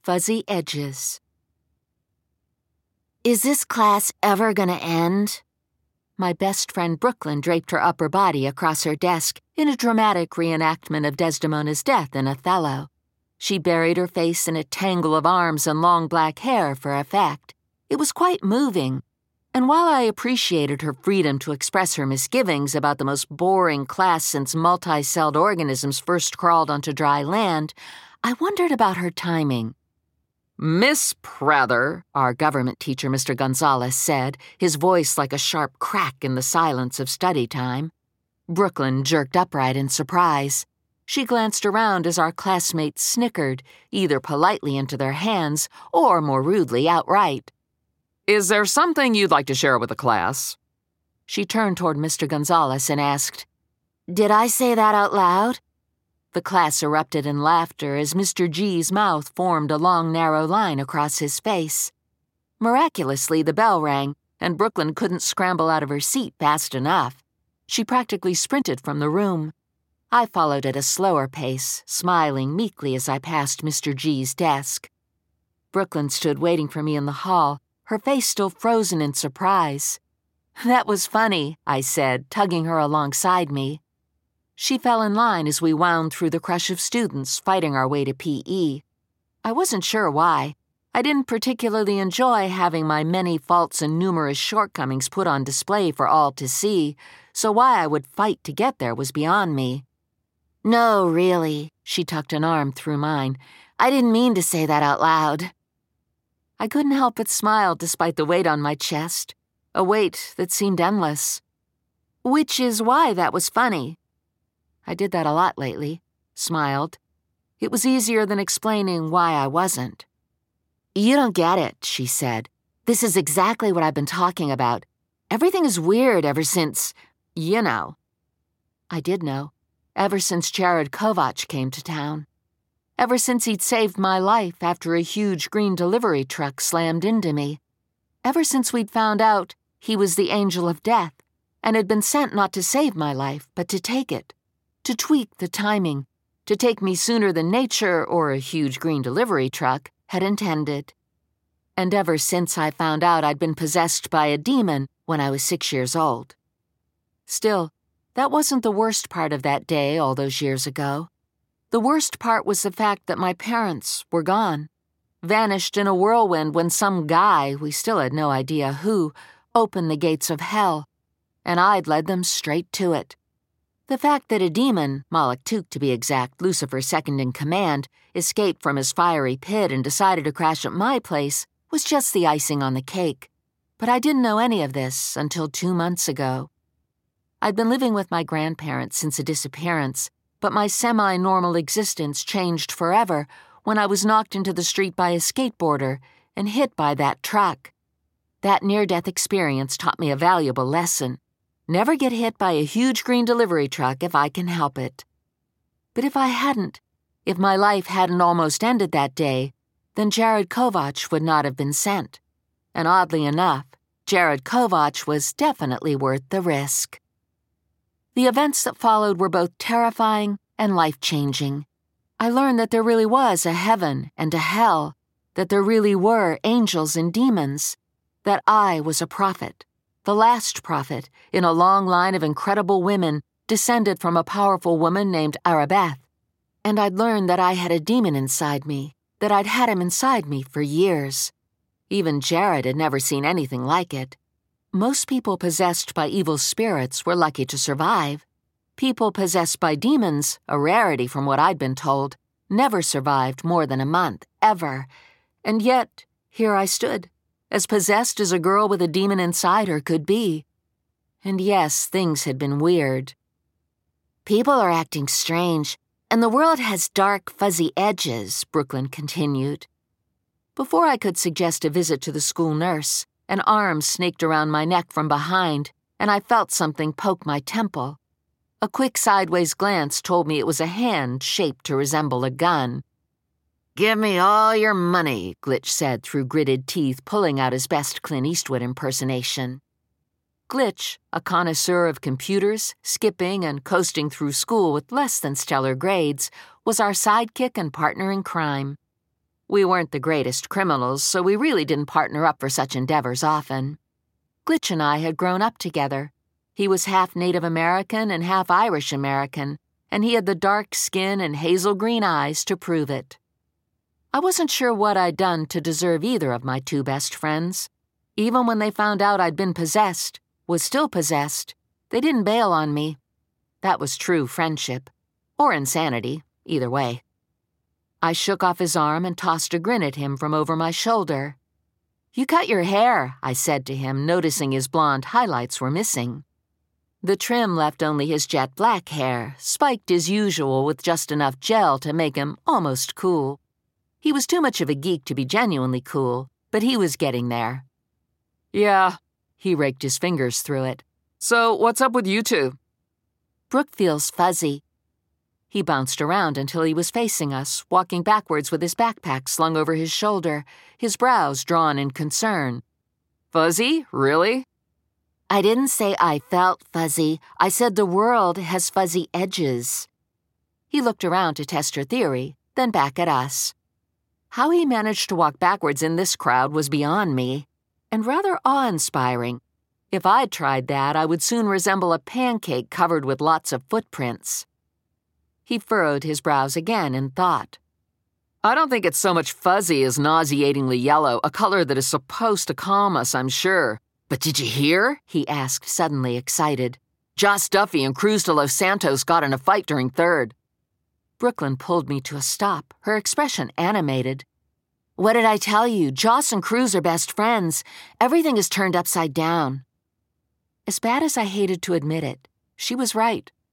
Fuzzy Edges. Is this class ever gonna end? My best friend Brooklyn draped her upper body across her desk in a dramatic reenactment of Desdemona's death in Othello. She buried her face in a tangle of arms and long black hair for effect. It was quite moving, and while I appreciated her freedom to express her misgivings about the most boring class since multi-celled organisms first crawled onto dry land, I wondered about her timing. "Miss Prather," our government teacher, Mr. Gonzalez, said, his voice like a sharp crack in the silence of study time. Brooklyn jerked upright in surprise. She glanced around as our classmates snickered, either politely into their hands or, more rudely, outright. "Is there something you'd like to share with the class?" She turned toward Mr. Gonzalez and asked, "Did I say that out loud?" The class erupted in laughter as Mr. G's mouth formed a long, narrow line across his face. Miraculously, the bell rang, and Brooklyn couldn't scramble out of her seat fast enough. She practically sprinted from the room. I followed at a slower pace, smiling meekly as I passed Mr. G's desk. Brooklyn stood waiting for me in the hall, her face still frozen in surprise. "That was funny," I said, tugging her alongside me. She fell in line as we wound through the crush of students fighting our way to PE. I wasn't sure why. I didn't particularly enjoy having my many faults and numerous shortcomings put on display for all to see, so why I would fight to get there was beyond me. "No, really," she tucked an arm through mine. "I didn't mean to say that out loud." I couldn't help but smile despite the weight on my chest, a weight that seemed endless. "Which is why that was funny." I did that a lot lately, smiled. It was easier than explaining why I wasn't. "You don't get it," she said. "This is exactly what I've been talking about. Everything is weird ever since, you know." I did know. Ever since Jared Kovach came to town. Ever since he'd saved my life after a huge green delivery truck slammed into me. Ever since we'd found out he was the angel of death and had been sent not to save my life, but to take it. To tweak the timing, to take me sooner than nature or a huge green delivery truck had intended. And ever since I found out I'd been possessed by a demon when I was 6 years old. Still, that wasn't the worst part of that day all those years ago. The worst part was the fact that my parents were gone, vanished in a whirlwind when some guy, we still had no idea who, opened the gates of hell, and I'd led them straight to it. The fact that a demon, Malak-Tuk to be exact, Lucifer's second in command, escaped from his fiery pit and decided to crash at my place was just the icing on the cake. But I didn't know any of this until 2 months ago. I'd been living with my grandparents since a disappearance, but my semi-normal existence changed forever when I was knocked into the street by a skateboarder and hit by that truck. That near-death experience taught me a valuable lesson. Never get hit by a huge green delivery truck if I can help it. But if I hadn't, if my life hadn't almost ended that day, then Jared Kovach would not have been sent. And oddly enough, Jared Kovach was definitely worth the risk. The events that followed were both terrifying and life-changing. I learned that there really was a heaven and a hell, that there really were angels and demons, that I was a prophet. The last prophet, in a long line of incredible women, descended from a powerful woman named Arabeth. And I'd learned that I had a demon inside me, that I'd had him inside me for years. Even Jared had never seen anything like it. Most people possessed by evil spirits were lucky to survive. People possessed by demons, a rarity from what I'd been told, never survived more than a month, ever. And yet, here I stood, as possessed as a girl with a demon inside her could be. And yes, things had been weird. "People are acting strange, and the world has dark, fuzzy edges," Brooklyn continued. Before I could suggest a visit to the school nurse, an arm snaked around my neck from behind, and I felt something poke my temple. A quick sideways glance told me it was a hand shaped to resemble a gun. "Give me all your money," Glitch said through gritted teeth, pulling out his best Clint Eastwood impersonation. Glitch, a connoisseur of computers, skipping and coasting through school with less than stellar grades, was our sidekick and partner in crime. We weren't the greatest criminals, so we really didn't partner up for such endeavors often. Glitch and I had grown up together. He was half Native American and half Irish American, and he had the dark skin and hazel green eyes to prove it. I wasn't sure what I'd done to deserve either of my two best friends. Even when they found out I'd been possessed, was still possessed, they didn't bail on me. That was true friendship. Or insanity, either way. I shook off his arm and tossed a grin at him from over my shoulder. "You cut your hair," I said to him, noticing his blonde highlights were missing. The trim left only his jet black hair, spiked as usual with just enough gel to make him almost cool. He was too much of a geek to be genuinely cool, but he was getting there. "Yeah," he raked his fingers through it. "So what's up with you two?" "Brooke feels fuzzy." He bounced around until he was facing us, walking backwards with his backpack slung over his shoulder, his brows drawn in concern. "Fuzzy? Really?" "I didn't say I felt fuzzy. I said the world has fuzzy edges." He looked around to test her theory, then back at us. How he managed to walk backwards in this crowd was beyond me, and rather awe-inspiring. If I'd tried that, I would soon resemble a pancake covered with lots of footprints. He furrowed his brows again in thought. "I don't think it's so much fuzzy as nauseatingly yellow, a color that is supposed to calm us, I'm sure. But did you hear?" he asked, suddenly excited. "Joss Duffy and Cruz de Los Santos got in a fight during third." Brooklyn pulled me to a stop, her expression animated. "What did I tell you? Joss and Cruz are best friends. Everything is turned upside down." As bad as I hated to admit it, she was right.